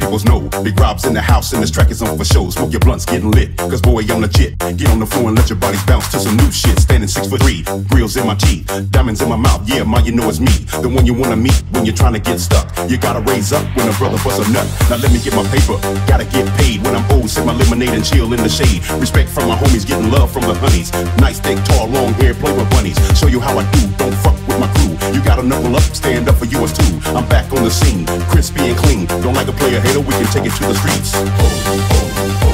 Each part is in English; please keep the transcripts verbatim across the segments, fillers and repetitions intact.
peoples know. Big Rob's in the house and this track is on for show. Smoke your blunts, getting lit, cause boy, I'm legit. Get on the floor and let your bodies bounce to some new shit. Standing six foot three, grills in my teeth, diamonds in my mouth. Yeah, ma, you know it's me, the one you wanna meet when you're trying to get stuck. You gotta raise up when a brother busts a nut. Now let me get my paper, gotta get paid. When I'm old, sip my lemonade and chill in the shade. Respect from my homies, getting love from the honeys. Nice, thick, tall, long hair, play with bunnies. Show you how I do, don't fuck with my crew. You gotta knuckle up, stand up for yours too. I'm back on the scene, crispy and clean. Don't like a player hater, we can take it to the streets. Oh, oh, oh.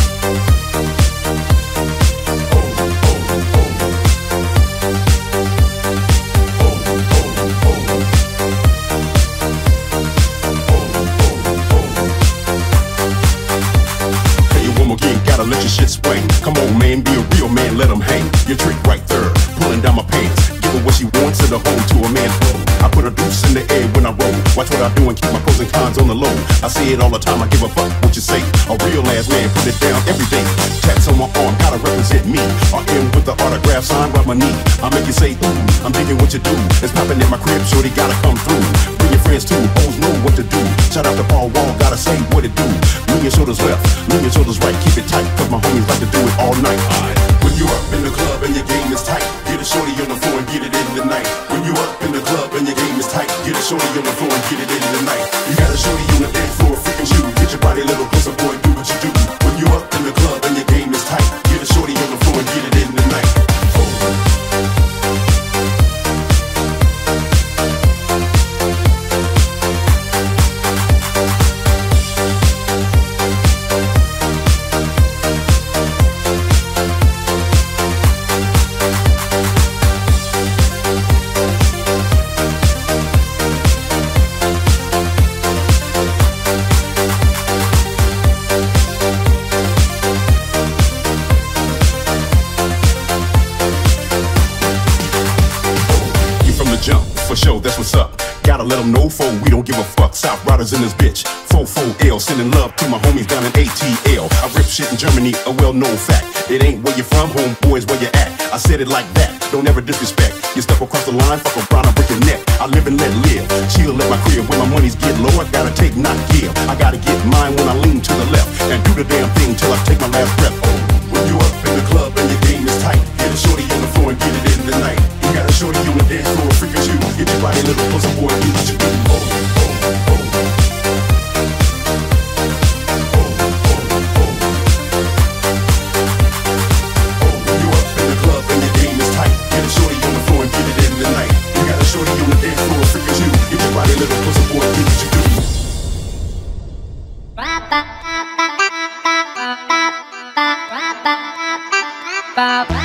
Let your shit swing. Come on, man, be a real man, let him hang. Your trick right there, pulling down my pants. Give her what she wants and a home to a man. I put a deuce in the air when I roll. Watch what I do and keep my pros and cons on the low. I say it all the time, I give a fuck what you say. A real ass man, put it down every day. Tats on my arm, gotta represent me. I am with the autograph sign right my knee. I make you say, ooh, I'm digging what you do. It's popping in my crib, shorty gotta come through. Bring your friends too, hoes know what to do. Shout out to Paul Wall, gotta say what it do. Lean your shoulders left, lean your shoulders right, keep it tight, cause my homies like to do it all night. Right. When you up in the club and your game is tight, get a shorty on the floor and get it in the night. When you up in the club and your game is tight, get a shorty on the floor and get it in the night. You got a shorty on the dance floor, freaking you. Get your body a little closer, boy, do what you do. When you up in the club and your game is tight, get a shorty on the floor and get it in the night. Jump, for sure, that's what's up. Gotta let them know, for we don't give a fuck. South Riders in this bitch, four four L. Sending love to my homies down in A T L. I rip shit in Germany, a well-known fact. It ain't where you from, homeboys, where you at. I said it like that, don't ever disrespect. You step across the line, fuck around, I break your neck. I live and let live, chill at my crib. When my money's get low, I gotta take, not give. I gotta get mine when I lean to the left. And do the damn thing till I take my last breath. Oh, when you up in the club and your game is tight, get a shorty on the floor and get it in the night. You got a shorty on the dance floor, freaking you. Get your body a little closer, boy, do what you do. Oh, oh, oh. Bye.